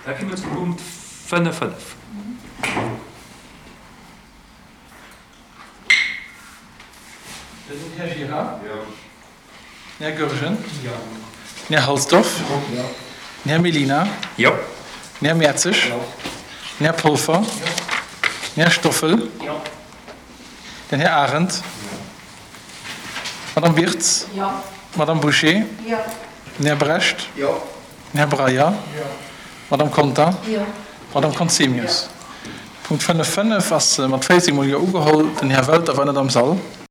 Da kommen wir zu Punkt 5. Das sind Herr Girard, Ja. Herr Görgen, Ja. Herr Halsdorf, Ja. Herr Melina, Ja. Herr Merzig, Herr Pulver, Herr Stoffel, Ja. den Herr Arendt, Madame Wirtz, Ja. Madame Boucher, Ja. Herr Brecht, Ja. Herr Breyer, Madame Conta, Ja. Madame Consemius. Punkt 5 was mit 40 Millionen ugeholt, den Herr Welt auf einer am Saal.